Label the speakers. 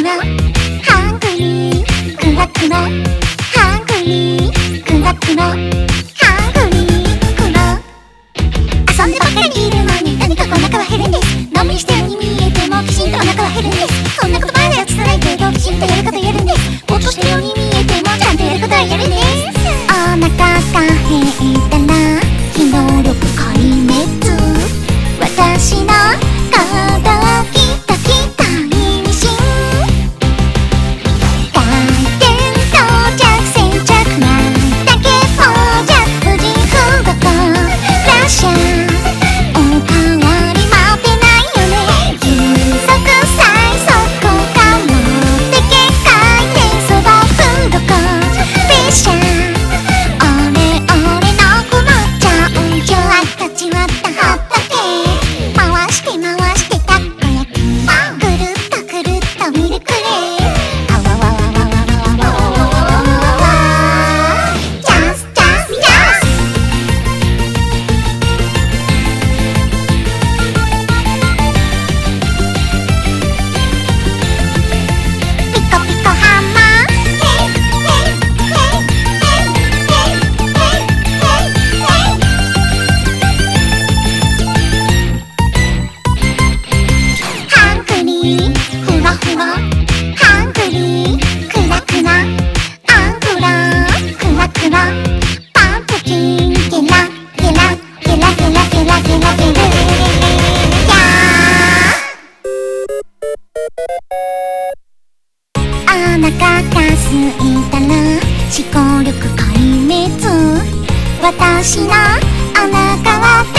Speaker 1: なハングリークラクラハングリークラクラハングリークラ。遊んでばっかりいるのに何かお腹は減るんです。のんびりしたように見えてもきちんとお腹は減るんです。こんな言葉では伝えないけどきちんとやることやるんです。ぼーっとしたように見えてもちゃんとやることはやるんです。お腹が減ったら機能力壊滅。私の行動きたきたいミシン。回転到着先着ないだけ到着無人不動とラッシャー。おかわり待てないよね。急速最速か持ってけ回転速度不動列車。俺の困っちゃうんじゃ始まったホットケーキ。回してたこ焼きくるっとくるっとミルクレー。あわわわわわわわわわわわ。ジャスジャスジャス。ピコピコハンマー。ヘイヘイヘイヘイヘイハングリーふわふわハングリークラクラアングラークラクラパンプキンゲラゲラゲラゲラゲラゲラゲラゲラお腹が空いたら思考力壊滅。私のお腹は